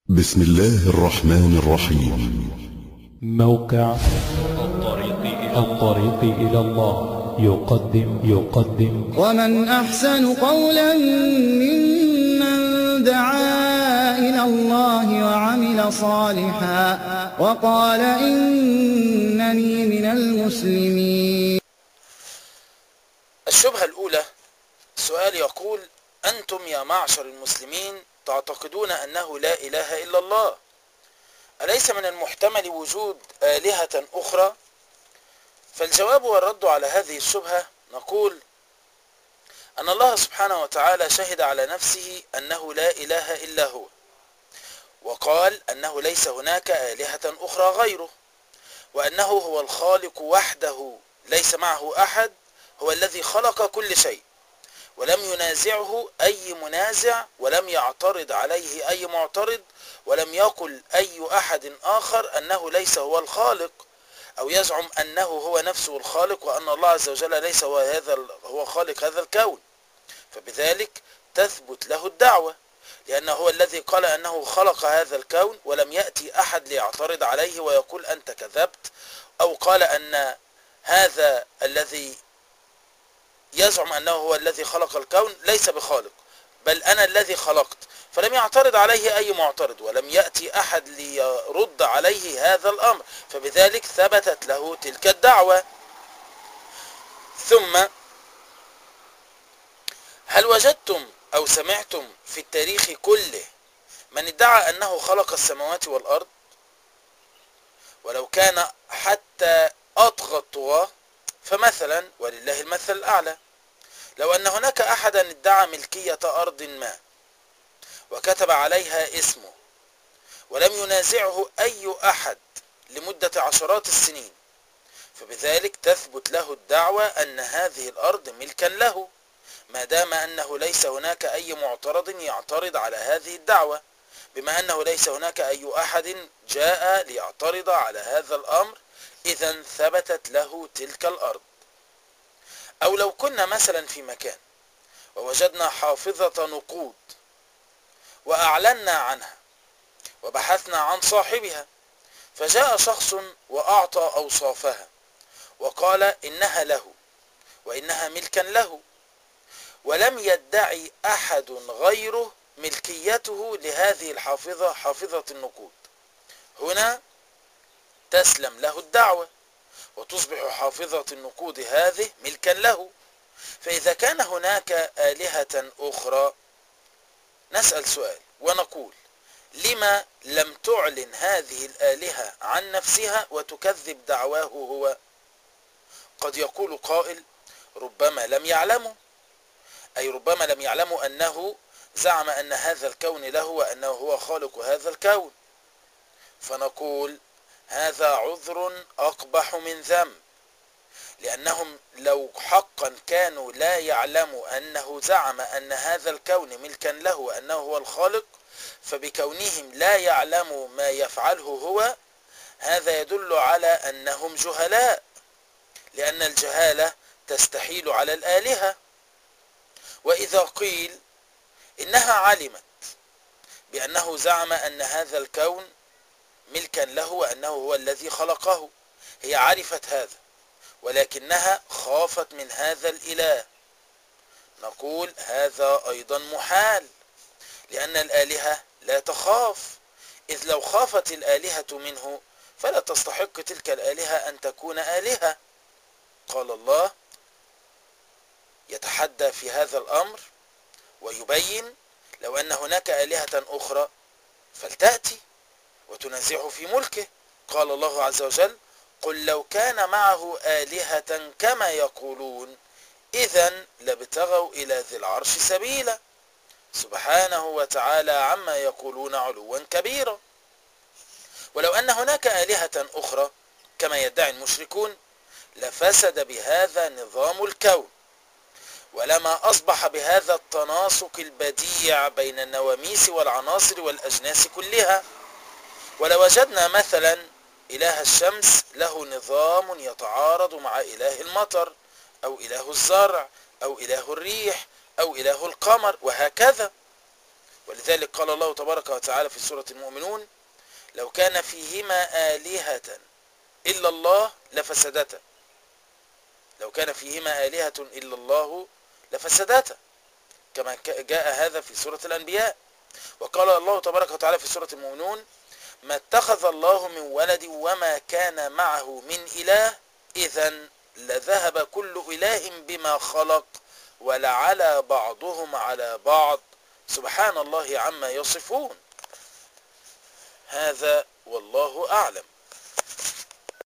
بسم الله الرحمن الرحيم. موقع الطريق إلى الله يقدم ومن أحسن قولا ممن دعا إلى الله وعمل صالحا وقال إنني من المسلمين. الشبهة الأولى، سؤال يقول: أنتم يا معشر المسلمين تعتقدون أنه لا إله إلا الله، أليس من المحتمل وجود آلهة أخرى؟ فالجواب والرد على هذه الشبهة نقول أن الله سبحانه وتعالى شهد على نفسه أنه لا إله إلا هو، وقال أنه ليس هناك آلهة أخرى غيره، وأنه هو الخالق وحده ليس معه أحد، هو الذي خلق كل شيء، ولم ينازعه أي منازع، ولم يعترض عليه أي معترض، ولم يقل أي أحد آخر أنه ليس هو الخالق، أو يزعم أنه هو نفسه الخالق وأن الله عز وجل ليس هو خالق هذا الكون، فبذلك تثبت له الدعوة، لأنه هو الذي قال أنه خلق هذا الكون، ولم يأتي أحد ليعترض عليه ويقول أنت كذبت، أو قال أن هذا الذي يزعم أنه هو الذي خلق الكون ليس بخالق، بل أنا الذي خلقت، فلم يعترض عليه أي معترض، ولم يأتي أحد ليرد عليه هذا الأمر، فبذلك ثبتت له تلك الدعوة. ثم هل وجدتم أو سمعتم في التاريخ كله من ادعى أنه خلق السماوات والأرض؟ ولو كان حتى أطغى الطغاة، فمثلا ولله المثل الأعلى، لو أن هناك أحدا ادعى ملكية أرض ما وكتب عليها اسمه، ولم ينازعه أي أحد لمدة عشرات السنين، فبذلك تثبت له الدعوة أن هذه الأرض ملكا له، ما دام أنه ليس هناك أي معترض يعترض على هذه الدعوة، بما أنه ليس هناك أي أحد جاء ليعترض على هذا الأمر، إذن ثبتت له تلك الأرض. أو لو كنا مثلا في مكان ووجدنا حافظة نقود وأعلنا عنها وبحثنا عن صاحبها، فجاء شخص وأعطى أوصافها وقال إنها له وإنها ملكا له، ولم يدعي أحد غيره ملكيته لهذه الحافظة، حافظة النقود، هنا تسلم له الدعوة وتصبح حافظة النقود هذه ملكا له. فإذا كان هناك آلهة أخرى نسأل سؤال ونقول: لما لم تعلن هذه الآلهة عن نفسها وتكذب دعواه هو؟ قد يقول قائل: ربما لم يعلموا، أي ربما لم يعلموا أنه زعم أن هذا الكون له وأنه هو خالق هذا الكون، فنقول هذا عذر أقبح من ذنب، لأنهم لو حقا كانوا لا يعلموا أنه زعم أن هذا الكون ملكا له وأنه هو الخالق، فبكونهم لا يعلموا ما يفعله هو، هذا يدل على أنهم جهلاء، لأن الجهالة تستحيل على الآلهة. وإذا قيل إنها علمت بأنه زعم أن هذا الكون ملكا له وأنه هو الذي خلقه، هي عرفت هذا ولكنها خافت من هذا الإله، نقول هذا أيضا محال، لأن الآلهة لا تخاف، إذ لو خافت الآلهة منه فلا تستحق تلك الآلهة أن تكون آلهة. قال الله يتحدى في هذا الأمر ويبين: لو أن هناك آلهة أخرى فلتأتي وتنازعه في ملكه. قال الله عز وجل: قل لو كان معه آلهة كما يقولون إذن لابتغوا إلى ذي العرش سبيلا، سبحانه وتعالى عما يقولون علوا كبيرا. ولو أن هناك آلهة أخرى كما يدعي المشركون لفسد بهذا نظام الكون، ولما أصبح بهذا التناسق البديع بين النواميس والعناصر والأجناس كلها. ولوجدنا مثلا إله الشمس له نظام يتعارض مع إله المطر، أو إله الزرع، أو إله الريح، أو إله القمر، وهكذا. ولذلك قال الله تبارك وتعالى في سورة المؤمنون: لو كان فيهما آلهة إلا الله لفسدتا. لو كان فيهما آلهة إلا الله لفسدتا، كما جاء هذا في سورة الأنبياء. وقال الله تبارك وتعالى في سورة المؤمنون: ما اتخذ الله من ولد وما كان معه من إله إذن لذهب كل إله بما خلق ولعلى بعضهم على بعض سبحان الله عما يصفون. هذا والله أعلم.